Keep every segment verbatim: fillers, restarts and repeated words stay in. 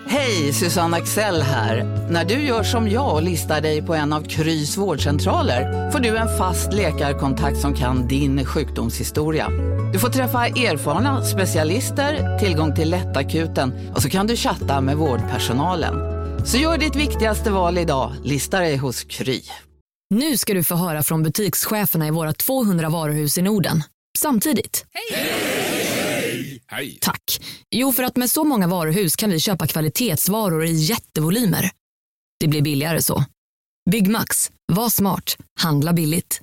Hej, Susanne Axel här. När du gör som jag och listar dig på en av Krys vårdcentraler får du en fast läkarkontakt som kan din sjukdomshistoria. Du får träffa erfarna specialister, tillgång till lättakuten och så kan du chatta med vårdpersonalen. Så gör ditt viktigaste val idag, listar dig hos Kry. Nu ska du få höra från butikscheferna i våra tvåhundra varuhus i Norden. Samtidigt. Hej! Hej! Hej! Tack. Jo, för att med så många varuhus kan vi köpa kvalitetsvaror i jättevolymer. Det blir billigare så. Byggmax. Var smart. Handla billigt.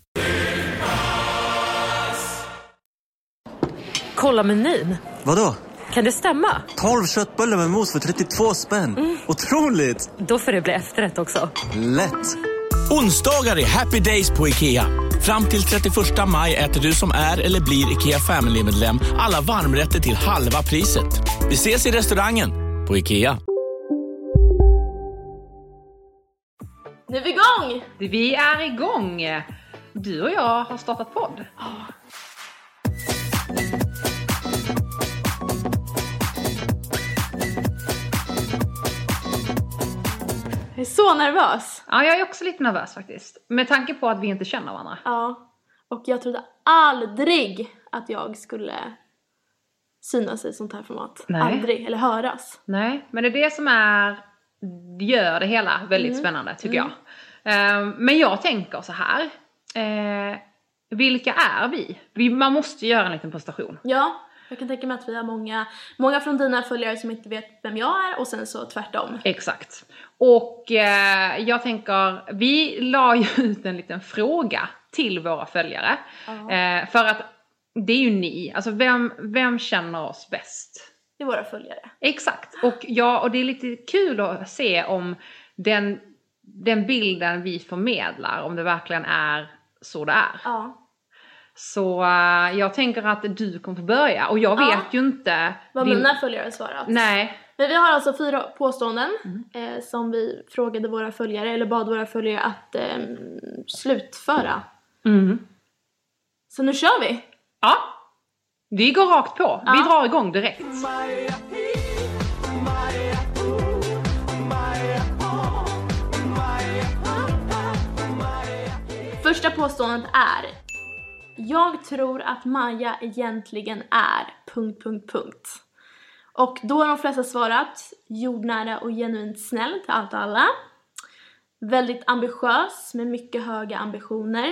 Kolla menyn. Vadå? Kan det stämma? tolv köttbullar med mos för trettiotvå spänn. Mm. Otroligt! Då får det bli efterrätt också. Lätt! Onsdagar är happy days på IKEA. Fram till trettioförsta maj äter du som är eller blir IKEA Family-medlem alla varmrätter till halva priset. Vi ses i restaurangen på IKEA. Nu är vi igång! Vi är igång. Du och jag har startat podd. Oh. Jag är så nervös. Ja, jag är också lite nervös faktiskt. Med tanke på att vi inte känner varandra. Ja, och jag trodde aldrig att jag skulle synas i sånt här format. Nej. Aldrig, eller höras. Nej, men det är det som är, gör det hela väldigt mm. spännande tycker mm. jag. Uh, men jag tänker så här. Uh, vilka är vi? vi? Man måste göra en liten prestation. Ja. Jag kan tänka mig att vi har många, många från dina följare som inte vet vem jag är och sen så tvärtom. Exakt. Och eh, jag tänker, vi la ju ut en liten fråga till våra följare. Uh-huh. Eh, för att det är ju ni, alltså vem, vem känner oss bäst? Det är våra följare. Exakt. Och, ja, och det är lite kul att se om den, den bilden vi förmedlar, om det verkligen är så det är. Ja. Uh-huh. Så uh, jag tänker att du kommer få börja. Och jag vet ja. ju inte vad din... mina följare svarat. Nej. Men vi har alltså fyra påståenden mm. eh, som vi frågade våra följare, eller bad våra följare att eh, slutföra. Mm. Så nu kör vi. Ja. Vi går rakt på. Ja. Vi drar igång direkt. Första påståendet är: jag tror att Maja egentligen är... punkt, punkt, punkt. Och då har de flesta svarat jordnära och genuint snäll till allt och alla. Väldigt ambitiös med mycket höga ambitioner.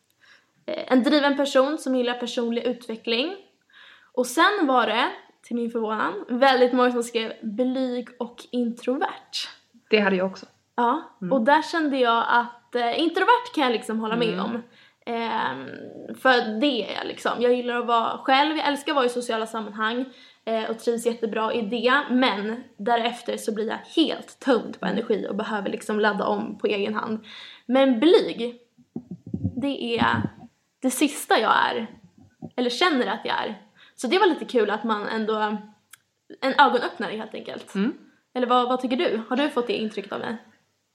En driven person som gillar personlig utveckling. Och sen var det, till min förvånan, väldigt många som skrev blyg och introvert. Det hade jag också. Ja, mm. och där kände jag att eh, introvert kan jag liksom hålla med mm. om. Um, för det är liksom, jag gillar att vara själv, jag älskar att vara i sociala sammanhang eh, och trivs jättebra i det, men därefter så blir jag helt tömd på energi och behöver liksom ladda om på egen hand. Men blyg, det är det sista jag är, eller känner att jag är. Så det var lite kul att man ändå, en ögonöppnare helt enkelt. Mm. Eller vad, vad tycker du? Har du fått det intrycket av mig?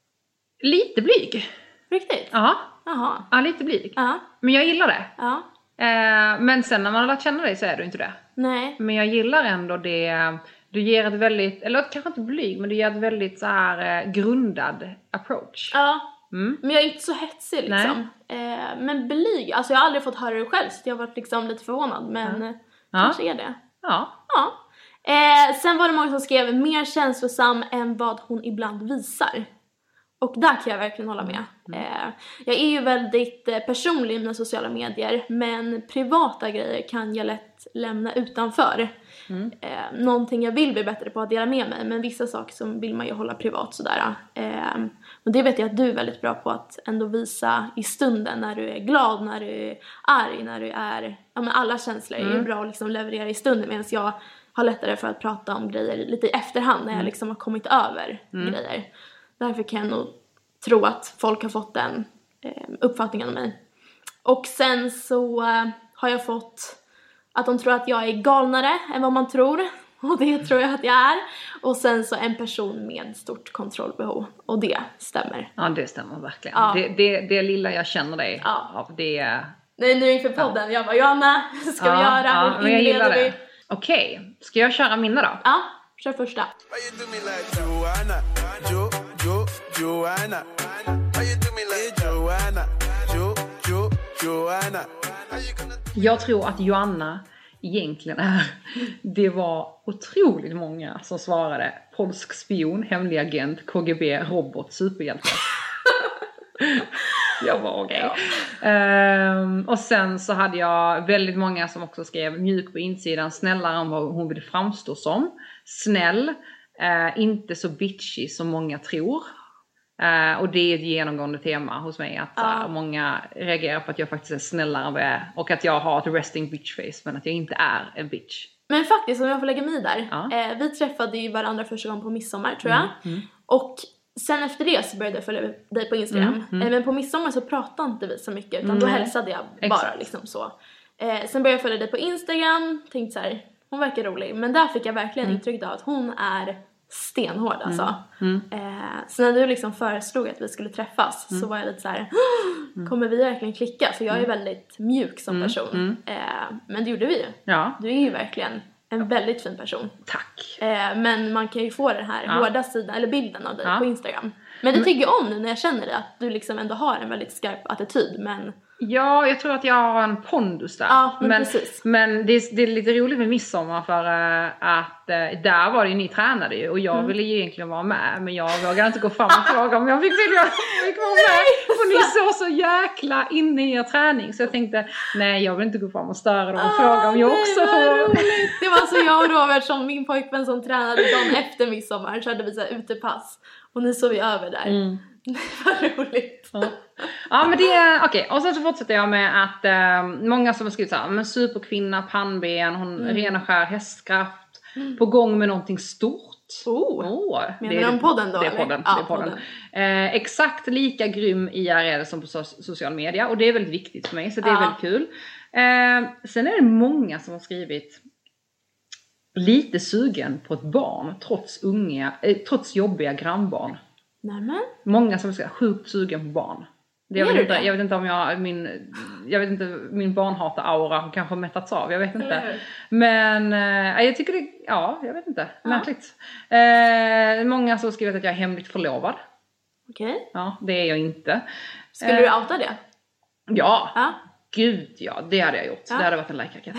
Lite blyg. Riktigt? Ja. Jaha. Ja, lite blyg. Ja. Men jag gillar det. Ja. Eh, men sen när man har lärt känna dig så är du inte det. Nej. Men jag gillar ändå det. Du ger ett väldigt, eller kanske inte blyg, men du ger ett väldigt så här eh, grundad approach. Ja. Mm. Men jag är inte så hetsig liksom. Eh, men blyg, alltså jag har aldrig fått höra det själv, så jag har varit liksom lite förvånad. Men ja. kanske ja. är det. Ja. Ja. Eh, sen var det många som skrev mer känslosam än vad hon ibland visar. Och där kan jag verkligen hålla med. Mm. Eh, jag är ju väldigt eh, personlig i mina sociala medier. Men privata grejer kan jag lätt lämna utanför. Mm. Eh, någonting jag vill bli bättre på att dela med mig. Men vissa saker som vill man ju hålla privat sådär. Eh, och det vet jag att du är väldigt bra på att ändå visa i stunden. När du är glad, när du är arg, när du är... Ja, men alla känslor mm. är ju bra att liksom leverera i stunden. Medan jag har lättare för att prata om grejer lite i efterhand. När jag liksom har kommit över mm. grejer. Därför kan jag nog tro att folk har fått den eh, uppfattningen om mig. Och sen så eh, har jag fått att de tror att jag är galnare än vad man tror. Och det tror jag att jag är. Och sen så en person med stort kontrollbehov. Och det stämmer. Ja, det stämmer verkligen. Ja. Det, det, det lilla jag känner dig ja. av, det... Nej, nu inför podden. Ja. Jag bara, Johanna, ska ja, vi göra? Ja, Hur inleder vi? Okej, ska jag köra mina då? Ja. Kör första. Jag tror att Joanna egentligen är, det var otroligt många som svarade polsk spion, hemlig agent, K G B, robot, superhjälte. Jag var okej. Okay. Um, och sen så hade jag väldigt många som också skrev mjuk på insidan, snällare än vad hon ville framstå som. Snäll, uh, inte så bitchy som många tror. Uh, och det är ett genomgående tema hos mig att uh. Uh, många reagerar på att jag faktiskt är snällare än vad jag är. Och att jag har ett resting bitch face, men att jag inte är en bitch. Men faktiskt, om jag får lägga mig där. Uh. Eh, vi träffade ju varandra första gången på midsommar, tror jag. Mm, mm. Och sen efter det så började jag följa dig på Instagram. Mm, mm. Eh, men på midsommar så pratade inte vi så mycket. Utan mm. då hälsade jag bara. Exakt. Liksom så. Eh, sen började jag följa dig på Instagram. Tänkte så här, hon verkar rolig. Men där fick jag verkligen mm. intryck av att hon är stenhård alltså. Mm. Mm. Eh, så när du liksom föreslog att vi skulle träffas mm. så var jag lite så här, kommer vi verkligen klicka? För jag är väldigt mjuk som person. Mm. Eh, men det gjorde vi ju. Ja. Du är ju verkligen en väldigt fin person. Tack. Eh, men man kan ju få den här ja. hårda sidan, eller bilden av dig ja. på Instagram. Men det tycker jag om nu när jag känner det, att du liksom ändå har en väldigt skarp attityd. Men... Ja, jag tror att jag har en pondus där. Ja, men, men precis. Men det är, det är lite roligt med midsommar för uh, att uh, där var det ju, ni tränade ju. Och jag mm. ville ju egentligen vara med. Men jag vågade inte gå fram och fråga om jag fick vilja fick vara med. Och ni såg så jäkla inne i er träning. Så jag tänkte, nej jag vill inte gå fram och störa dem och ah, fråga om jag nej, också får. Det var så jag och Robert som min pojkvän som tränade dagen efter midsommar. Så hade vi så här utepass. Och nu såg vi över där. Mm. Det var roligt. Ja. Ja men det är okej. Okay. Och sen så fortsätter jag med att eh, många som har skrivit så här, men superkvinna, pannben, hon mm. ren och skär hästkraft, mm. på gång med någonting stort. Oh. Oh, menar du om podden då? Det är podden. Ja, det är podden. podden. Eh, exakt lika grym I R L som på so- social media, och det är väldigt viktigt för mig, så det är ja. väldigt kul. Eh, sen är det många som har skrivit lite sugen på ett barn trots unga, eh, trots jobbiga grannbarn. Nämen. Många som är sjukt sugen på barn. Det jag, vet inte, jag vet inte om jag min jag vet inte min barnhata-aura kanske mättats av, jag vet inte. Mm. Men eh, jag tycker det, ja, jag vet inte. Ja. Märkligt. Eh, många som skrivit att jag är hemligt förlovad. Okej. Okay. Ja, det är jag inte. Skulle eh, du outa det? Ja. Ja. Gud, ja, det hade jag gjort. Ja. Det hade varit en like-raket.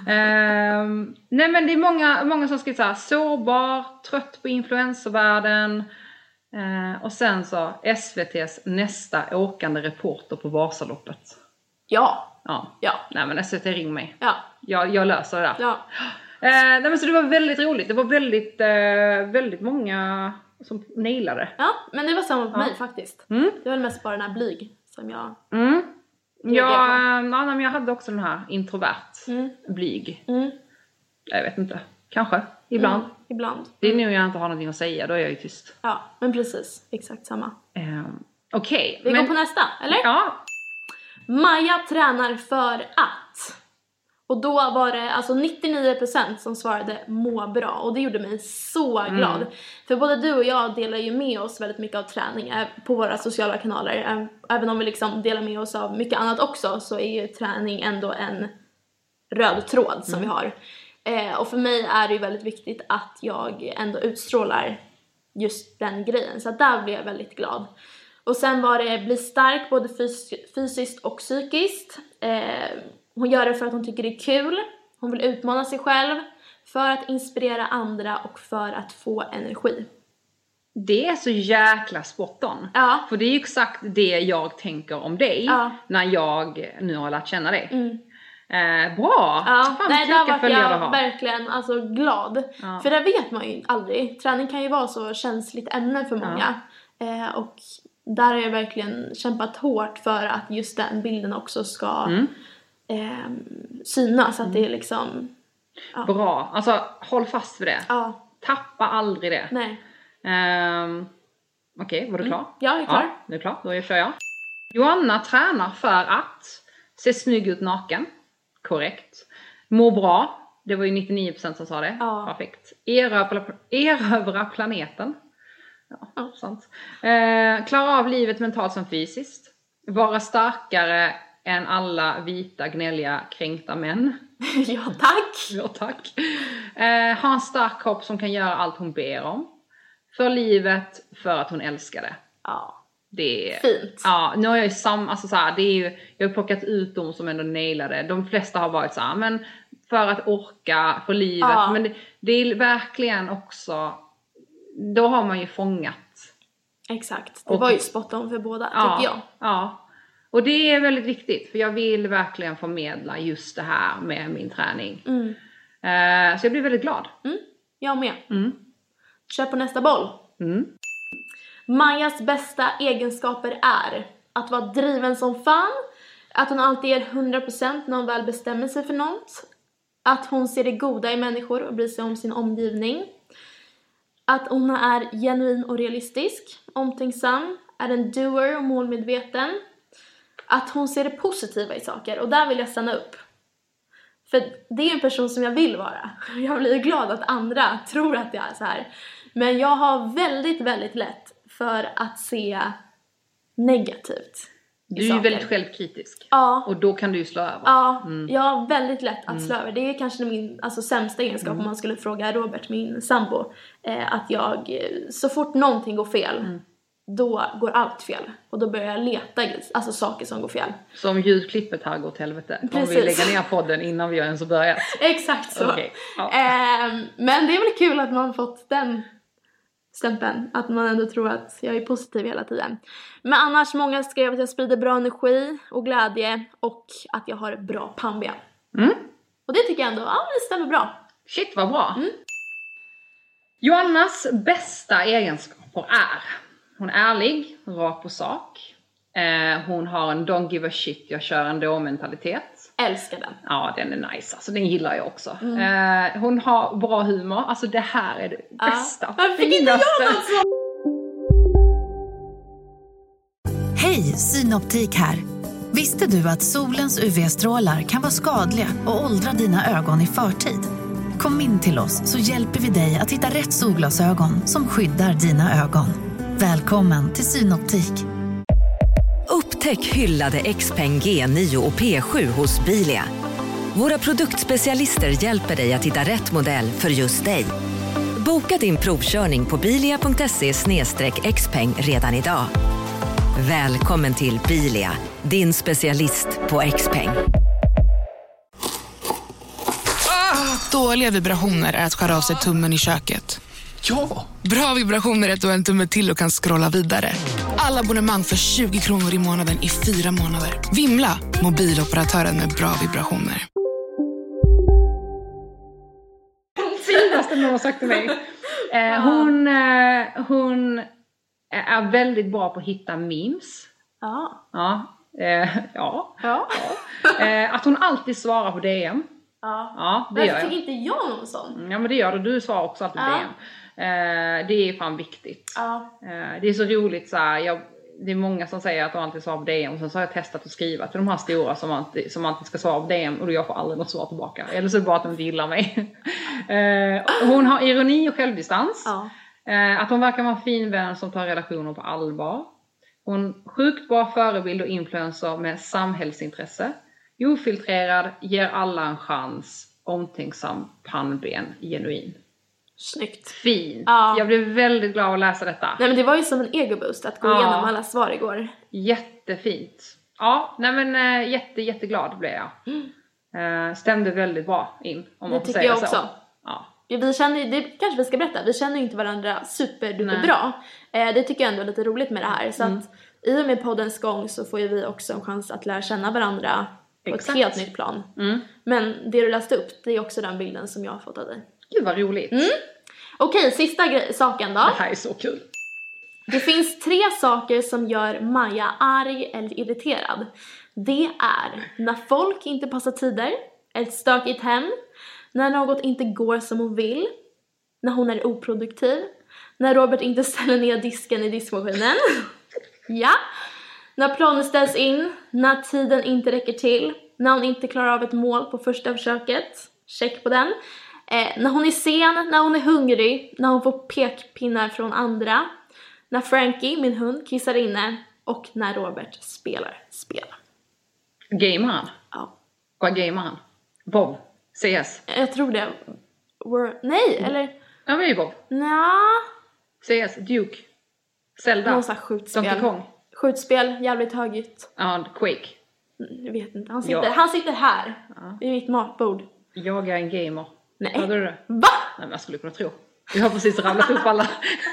eh, nej men det är många många som skrivit så här: sårbar, trött på influencervärlden. Eh, och sen så S V T:s nästa åkande reporter på Vasaloppet. Ja. Ja. Ja. Nej men S V T, ring mig. Ja. Jag, jag löser det där. Ja. Eh, nej men så det var väldigt roligt. Det var väldigt, eh, väldigt många som nailade. Ja, men det var samma på ja. mig faktiskt. Mm. Det var mest bara den här blyg som jag... Mm. Ja, ja, men jag hade också den här introvert, mm. blyg. Mm. Jag vet inte. Kanske. Ibland. Mm. Ibland. Det är nu jag inte har någonting att säga, då är jag ju tyst. Ja, men precis. Exakt samma. Um, Okej. Okay, vi men... går på nästa, eller? Ja. Maja tränar för att. Och då var det alltså nittionio procent som svarade må bra. Och det gjorde mig så glad. Mm. För både du och jag delar ju med oss väldigt mycket av träning på våra sociala kanaler. Även om vi liksom delar med oss av mycket annat också, så är ju träning ändå en röd tråd som mm. vi har. Eh, och för mig är det ju väldigt viktigt att jag ändå utstrålar just den grejen. Så att där blev jag väldigt glad. Och sen var det bli stark både fys- fysiskt och psykiskt. Eh, hon gör det för att hon tycker det är kul. Hon vill utmana sig själv. För att inspirera andra och för att få energi. Det är så jäkla spot on. Ja. För det är ju exakt det jag tänker om dig. Ja. När jag nu har lärt känna dig. Mm. Eh, bra! Ja, fan, nej, där var jag ha. verkligen alltså, glad. Ja. För det vet man ju aldrig. Träning kan ju vara så känsligt ämne för många. Ja. Eh, och där har jag verkligen kämpat hårt för att just den bilden också ska mm. eh, synas. Att mm. det är liksom... Ja. Bra, alltså håll fast vid det. Ja. Tappa aldrig det. Nej. Um, Okej, okay, var du klar? Mm. Ja, jag är klar. Ja, du är klar, då kör jag. Joanna tränar för att se snygg ut naken. Korrekt. Må bra. Det var ju nittionio procent som sa det. Ja. Perfekt. Erövra, erövra planeten. Ja, ja. Sant. Eh, klara av livet mentalt som fysiskt. Vara starkare än alla vita, gnälliga, kränkta män. Ja, tack. Ja, tack. Eh, ha en stark kropp som kan göra allt hon ber om. För livet, för att hon älskar det. Ja. Det är fint. Ja, nu har jag ju sam, alltså så här, det är ju, jag har plockat ut dem som ändå nailade. De flesta har varit så här, men för att orka, för livet. Ja. Men det, det är verkligen också, då har man ju fångat. Exakt, det Och, var ju spot on för båda, ja, tycker jag. Ja, och det är väldigt viktigt. För jag vill verkligen förmedla just det här med min träning. Mm. Uh, så jag blir väldigt glad. Mm, jag med. Mm. Kör på nästa boll. Mm. Majas bästa egenskaper är att vara driven som fan, att hon alltid ger hundra procent när hon väl bestämmer sig för något, att hon ser det goda i människor och bryr sig om sin omgivning, att hon är genuin och realistisk, omtänksam, är en doer och målmedveten, att hon ser det positiva i saker. Och där vill jag stanna upp. För det är en person som jag vill vara. Jag blir glad att andra tror att jag är så här. Men jag har väldigt, väldigt lätt för att se negativt. Du är ju väldigt självkritisk. Ja. Och då kan du ju slå över. Ja, mm. jag har väldigt lätt att Mm. slå över. Det är kanske min alltså, sämsta egenskap mm. om man skulle fråga Robert, min sambo. Eh, att jag, så fort någonting går fel, mm. då går allt fel. Och då börjar jag leta alltså, saker som går fel. Så om ljudklippet här går till helvete. Precis. Om vi lägger ner podden innan vi har ens börjat. Exakt så. Okay. Ja. Eh, men det är väl kul att man fått den stämpeln. Att man ändå tror att jag är positiv hela tiden. Men annars, många skrev att jag sprider bra energi och glädje. Och att jag har bra pannben. Mm. Och det tycker jag ändå, ja det stämmer bra. Shit vad bra. Mm. Joannas bästa egenskaper är: hon är ärlig, rak på sak. Eh, hon har en don't give a shit, jag kör ändå mentalitet. Älskar den. Ja, den är nice. Alltså den gillar jag också. Mm. Eh, hon har bra humor. Alltså det här är det Ja. bästa. Varför fick inte jag något så? Hej, Synoptik här. Visste du att solens U V-strålar kan vara skadliga och åldra dina ögon i förtid? Kom in till oss så hjälper vi dig att hitta rätt solglasögon som skyddar dina ögon. Välkommen till Synoptik. Upptäck hyllade X-Peng G nio och P sju hos Bilia. Våra produktspecialister hjälper dig att hitta rätt modell för just dig. Boka din provkörning på bilia punkt se slash xpeng redan idag. Välkommen till Bilia, din specialist på X-Peng. Ah, dåliga vibrationer är att skära av sig tummen i köket. Ja! Bra vibrationer är att du har en tumme till och kan scrolla vidare. Alla abonnemang för tjugo kronor i månaden i fyra månader. Vimla, mobiloperatören med bra vibrationer. Finaste någon har sagt till mig. Eh, hon, eh, hon är väldigt bra på att hitta memes. Ja. Ja. Eh, ja. Ja. ja. Eh, att hon alltid svarar på D M. Ja. Ja, det Varför gör jag. fick inte jag någon sån? Ja, men det gör du. Du svarar också alltid på Ja. D M. Eh, det är fan viktigt. Ja. Eh, det är så roligt så här, jag, det är många som säger att de alltid svarar på D M. Och sen så har jag testat att skriva till de här stora som alltid, som alltid ska svara på D M. Och jag får aldrig något svar tillbaka. Eller så är det bara att de inte gillar mig. eh, hon har ironi och självdistans. Ja. Eh, att hon verkar vara en fin vän som tar relationer på allvar. Hon sjukt bra förebild och influencer med samhällsintresse. Ofiltrerad, ger alla en chans. Omtänksam, pannben, genuin. Snyggt. Fint. Ja. Jag blev väldigt glad att läsa detta. Nej, men det var ju som en egoboost att gå Ja. igenom alla svar igår. Jättefint. Ja, nej men äh, jätte, jätteglad blev jag. Mm. Äh, stämde väldigt bra in, om Det man får tycker säga jag så. också. Ja. Vi känner ju, det kanske vi ska berätta, vi känner ju inte varandra superduper bra. Eh, det tycker jag ändå är lite roligt med det här. Så Mm. att i och med poddens gång så får ju vi också en chans att lära känna varandra på Exakt. ett helt nytt plan. Mm. Men det du läste upp, det är också den bilden som jag har fått av dig. Gud vad roligt. Mm. Okej, sista gre- saken då. Det här är så kul. Det finns tre saker som gör Maja arg eller irriterad. Det är när folk inte passar tider, ett stökigt hem, när något inte går som hon vill, när hon är oproduktiv, när Robert inte ställer ner disken i diskmaskinen. Ja. När planer ställs in, när tiden inte räcker till, när hon inte klarar av ett mål på första försöket. Check på den. Eh, när hon är sen, när hon är hungrig, när hon får pekpinnar från andra, när Frankie, min hund, kissar inne och när Robert spelar spel. Gamer han? Ja. Vad gamer han? Bob? C S. Jag tror det. Wor- Nej, eller? Ja, men Bob. Nja. C S, Duke. Zelda. Någon sån här skjutspel. Donkey Kong. Skjutspel, jävligt högljutt. Ja, Quake. Jag vet inte. Han sitter, Ja. han sitter här. Ja. Vid mitt matbord. Jag är en gamer. Nej. Hörde du det? Va? Nej, men jag skulle kunna tro. Jag har precis ramlat upp alla.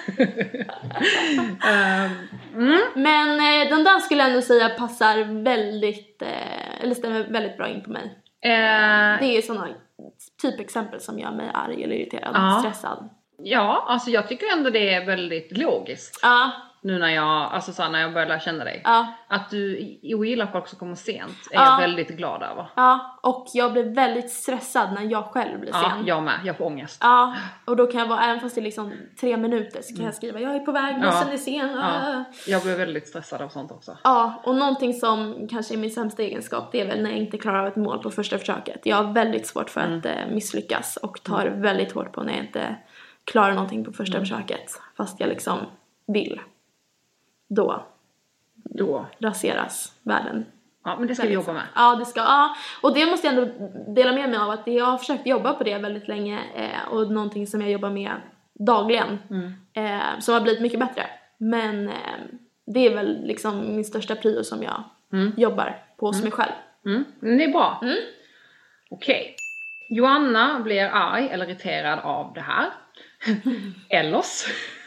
um, mm. Men eh, den där skulle jag ändå säga passar väldigt, eh, eller stämmer väldigt bra in på mig. Uh, det är sådana typexempel som gör mig arg eller irriterad, uh. stressad. Ja, alltså jag tycker ändå det är väldigt logiskt. Ja. Uh. Nu när jag, alltså så när jag börjar lära känna dig. Ja. Att du ogillar folk som kommer sent är ja. jag väldigt glad över. Ja, och jag blir väldigt stressad när jag själv blir sen. Ja, jag med. Jag får ångest. Ja, och då kan jag vara, även fast det är liksom tre minuter så kan jag skriva, jag är på väg, bussen ja. är sen. Ja. Jag blir väldigt stressad av sånt också. Ja, och någonting som kanske är min sämsta egenskap, det är väl när jag inte klarar av ett mål på första försöket. Jag har väldigt svårt för mm. att eh, misslyckas och tar mm. väldigt hårt på när jag inte klarar någonting på första mm. försöket. Fast jag liksom vill. Då, då raseras världen. Ja, men det ska vi jobba med. Ja, det ska. Ja. Och det måste jag ändå dela med mig av, att jag har försökt jobba på det väldigt länge. Eh, och någonting som jag jobbar med dagligen. Mm. Eh, som har blivit mycket bättre. Men eh, det är väl liksom min största prio som jag mm. jobbar på hos mm. mig själv. Mm. Det är bra. Mm. Okej. Okay. Joanna blir arg eller irriterad av det här. Ellos.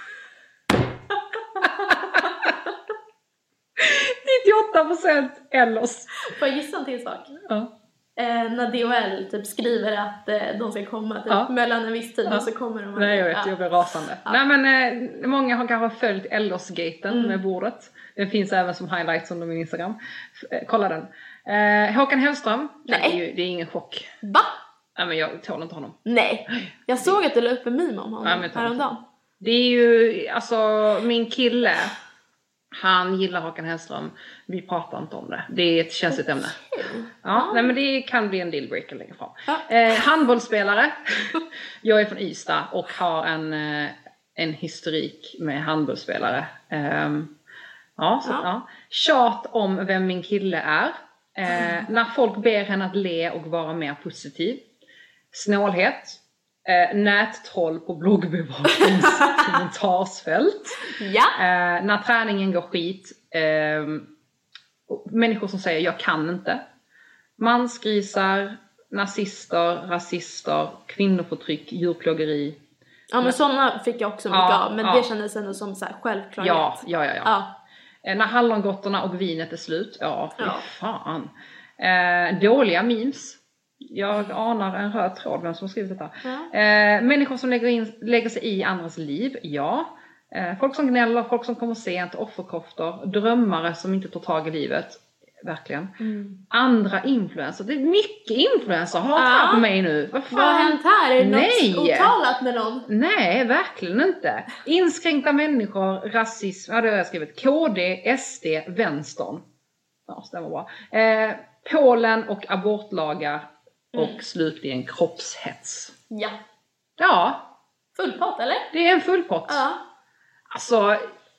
nittioåtta procent Ellos. Får jag gissa en till sak? Ja. Eh, när D H L typ skriver att eh, de ska komma typ, ja. mellan en viss tid ja. och så kommer de. Nej, jag vet, ja. jag blir rasande. Ja. Nej, men eh, många har kanske följt Ellos-gaten mm. med bordet. Den finns även som highlights under min Instagram. Eh, kolla den. Eh, Håkan Hellström. Nej. Det är, ju, det är ingen chock. Va? Nej, men jag tål inte honom. Nej. Jag såg att du la upp en meme om honom ja, häromdagen. Det är ju, alltså min kille, han gillar Håkan Hellström. Vi pratar inte om det. Det är ett känsligt ämne. Ja, ah. nej, men det kan bli en dealbreaker längre fram. Ah. Eh, handbollsspelare. Jag är från Ystad och har en, en historik med handbollsspelare. Um, ja, så, ah. ja. Tjat om vem min kille är. Eh, när folk ber henne att le och vara mer positiv. Snålhet. Eh, nättroll på bloggbevaknings kommentarsfält. Ja. Eh, när träningen går skit. Eh, människor som säger jag kan inte. Mansgrisar, nazister, rasister, kvinnoförtryck, djurplågeri. Ja, men sådana fick jag också mycket ja, av. Men ja. det kändes ändå som så här självklarhet. Ja, ja, ja, ja. ja. Eh, när hallongottorna och vinet är slut. Ja, fy ja. fan. Eh, dåliga memes. Jag anar en röd tråd vem som har skrivit detta. Ja. Eh, människor som lägger, in, lägger sig i andras liv, ja. Eh, folk som gnäller, folk som kommer sent, offerkoftor, drömmare som inte tar tag i livet. Verkligen. Mm. Andra influenser. Det är mycket influenser har ja. här på mig nu. Vad fan? Vad har hänt här? Är det Nej. något otalat med någon? Nej, verkligen inte. Inskränkta människor, rasism. Ja, det har jag skrivit. K D, S D, vänstern. Ja, stämmer bra. Eh, Polen och abortlagar. Och mm. slutligen kroppshets. Ja. Ja. Full pott, eller? Det är en full pott. Ja. Alltså,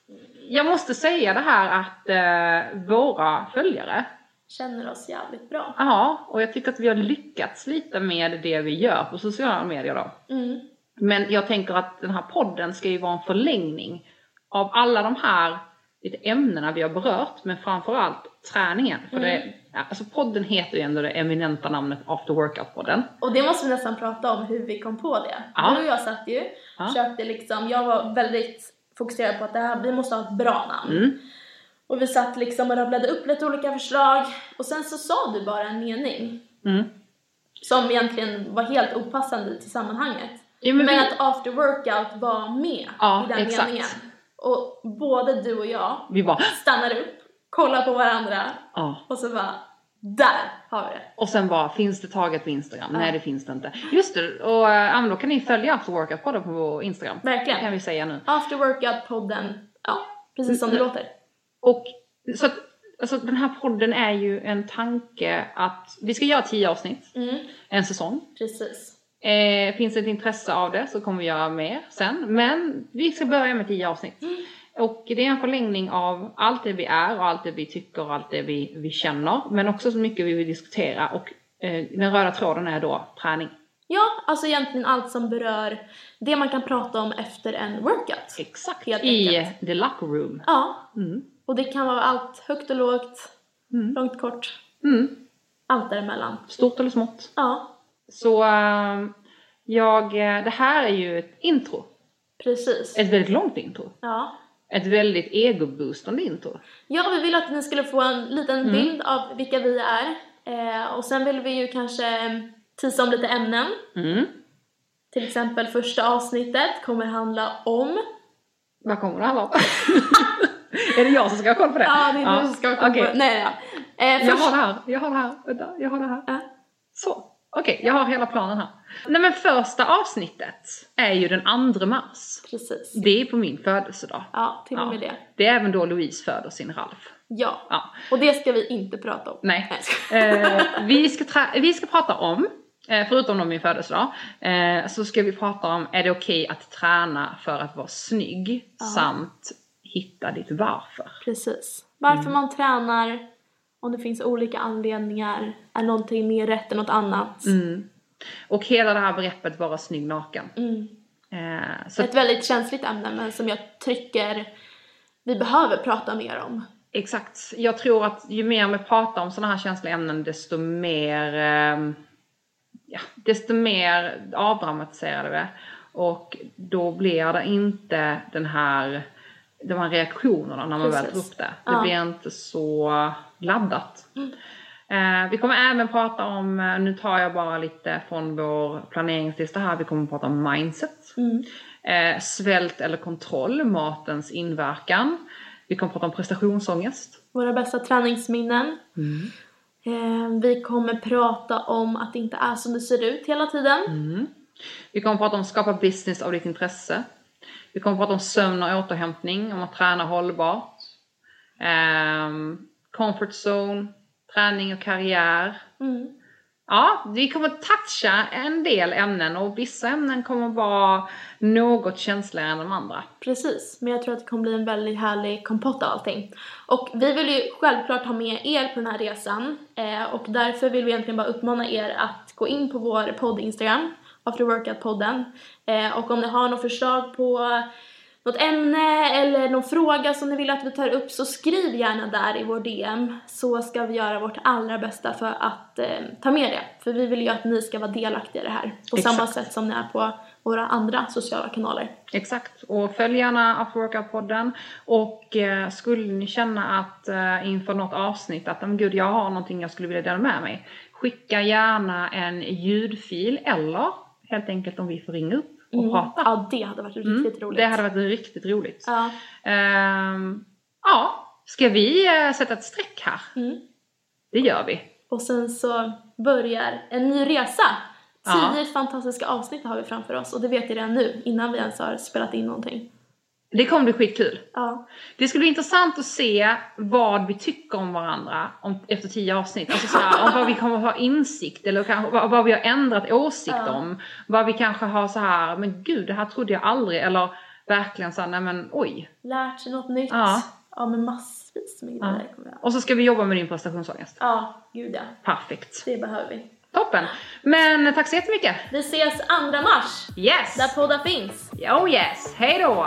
jag måste säga det här att eh, våra följare känner oss jävligt bra. Ja, och jag tycker att vi har lyckats lite med det vi gör på sociala medier då. Mm. Men jag tänker att den här podden ska ju vara en förlängning av alla de här lite ämnena vi har berört, men framförallt träningen. För mm. det, alltså podden heter ju ändå det eminenta namnet After Workout-podden. Och det måste vi nästan prata om hur vi kom på det. Ja. Du och jag satt ju, ja. försökte liksom, jag var väldigt fokuserad på att det här, vi måste ha ett bra namn. Mm. Och vi satt liksom och rabblade upp lite olika förslag. Och sen så sa du bara en mening. Mm. Som egentligen var helt opassande till sammanhanget. Ja, men men vi... att After Workout var med ja, i den exakt. meningen. Och både du och jag vi bara... stannar upp, kollar på varandra. Ja. Och så bara, där har vi det. Och sen bara, finns det taget på Instagram? Ja. Nej, det finns det inte. Just det, och äh, då kan ni följa After Workout-podden på vår Instagram. Verkligen. Det kan vi säga nu. After Workout-podden, ja, precis som det mm. låter. Och så att, alltså, den här podden är ju en tanke att vi ska göra tio avsnitt. Mm. En säsong. Precis. Eh, finns det ett intresse av det så kommer vi göra mer sen. Men vi ska börja med tio avsnitt. Mm. Och det är en förlängning av allt det vi är och allt det vi tycker och allt det vi, vi känner. Men också så mycket vi vill diskutera. Och Den röda tråden är då träning. Ja, alltså egentligen allt som berör det man kan prata om efter en workout. Exakt, i enkelt. the locker room. Ja, mm. och det kan vara allt högt och lågt, mm. långt kort. Mm. Allt däremellan. Stort eller smått. Ja. Så äh, jag, det här är ju ett intro. Precis. Ett väldigt långt intro. Ja. Ett väldigt ego-boostande intro. Ja, vi vill att ni skulle få en liten mm. bild av vilka vi är. Eh, och sen vill vi ju kanske tisa om lite ämnen. Mm. Till exempel första avsnittet kommer handla om... Vad kommer det handla om? Är det jag som ska ha koll på det? Ja, det är ja. du som ska ha koll okay. på det. Nej, ja. eh, Jag har det här, jag har det här, vänta, jag har det här. Ja. Så, okej, okay, jag har hela planen här. Nej, men första avsnittet är ju den andra mars. Precis. Det är på min födelsedag. Ja, till och med ja. det. Det är även då Louise föder sin Ralf. Ja. ja, och det ska vi inte prata om. Nej, eh, vi, ska tra- vi ska prata om, eh, förutom om min födelsedag, eh, så ska vi prata om, är det okej att träna för att vara snygg, ja. samt hitta ditt varför. Precis. Varför mm. man tränar, om det finns olika anledningar, är någonting mer rätt än något annat. Mm. Och hela det här begreppet vara snygg naken. Mm. Eh, så ett väldigt känsligt ämne, men som jag tycker vi behöver prata mer om. Exakt. Jag tror att ju mer vi pratar om sådana här känsliga ämnen, desto mer eh, ja, desto mer avdramatiserar det. Och då blir det inte den här de här reaktionerna när man Precis. väl tar upp det. Det ja. blir inte så laddat. Mm. Eh, vi kommer även prata om, nu tar jag bara lite från vår planeringslista här, vi kommer prata om mindset. Mm. Eh, svält eller kontroll, matens inverkan. Vi kommer prata om prestationsångest. Våra bästa träningsminnen. Mm. Eh, vi kommer prata om att det inte är som det ser ut hela tiden. Mm. Vi kommer prata om skapa business av ditt intresse. Vi kommer prata om sömn och återhämtning, om att träna hållbart. Eh, comfort zone, träning och karriär. Mm. Ja, vi kommer toucha en del ämnen och vissa ämnen kommer vara något känsligare än de andra. Precis, men jag tror att det kommer bli en väldigt härlig kompott av allting. Och vi vill ju självklart ha med er på den här resan. Eh, och därför vill vi egentligen bara uppmana er att gå in på vår podd Instagram, After Workout-podden. Eh, och om ni har något förslag på något ämne eller någon fråga som ni vill att vi tar upp, så skriv gärna där i vår D M, så ska vi göra vårt allra bästa för att eh, ta med det. För vi vill ju att ni ska vara delaktiga i det här på Exakt. samma sätt som ni är på våra andra sociala kanaler. Exakt, och följ gärna After Workout-podden. Och eh, skulle ni känna att eh, inför något avsnitt att men gud, jag har någonting jag skulle vilja dela med mig, skicka gärna en ljudfil, eller helt enkelt om vi får ringa upp och mm. prata. Ja, det hade varit riktigt mm, roligt. Det hade varit riktigt roligt. Ja, um, ja. Ska vi uh, sätta ett streck här? Mm. Det gör vi. Och sen så börjar en ny resa. Tio ja. fantastiska avsnitt har vi framför oss. Och det vet jag redan nu, innan vi ens har spelat in någonting. Det kommer bli skitkul. Ja. Det skulle bli intressant att se vad vi tycker om varandra om, efter tio avsnitt. Alltså så här, om vad vi kommer ha insikt, eller kanske, vad, vad vi har ändrat åsikt ja. om. Vad vi kanske har så här, men gud, det här trodde jag aldrig. Eller verkligen så här, nej men oj. Lärt sig något nytt. Ja, ja men massvis med grejer ja. kommer jag. Och så ska vi jobba med din prestationsångest. Ja, gud ja. Perfekt. Det behöver vi. Toppen. Men tack så jättemycket. Vi ses andra mars. Yes. Där poddar finns. Oh yes. Hej då.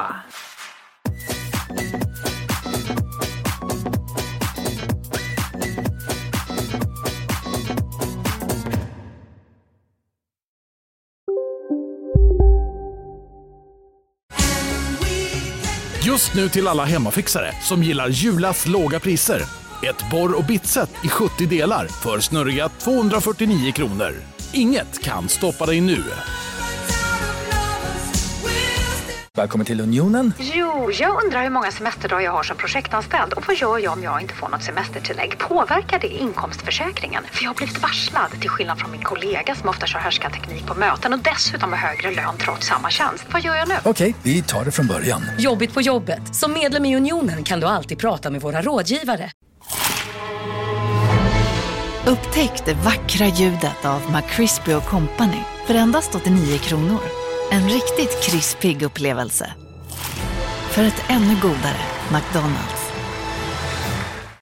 Just nu till alla hemmafixare som gillar Julas låga priser. Ett borr- och bitset i sjuttio delar för snurriga tvåhundrafyrtionio kronor. Inget kan stoppa dig nu. Välkommen till Unionen. Jo, jag undrar hur många semesterdagar jag har som projektanställd. Och vad gör jag om jag inte får något semestertillägg? Påverkar det inkomstförsäkringen? För jag har blivit varslad, till skillnad från min kollega som ofta kör härskarteknik på möten och dessutom har högre lön trots samma tjänst. Vad gör jag nu? Okej, vi tar det från början. Jobbigt på jobbet. Som medlem i Unionen kan du alltid prata med våra rådgivare. Upptäck det vackra ljudet av McCrispy och Company för endast åttionio kronor. En riktigt krispig upplevelse. För ett ännu godare McDonald's.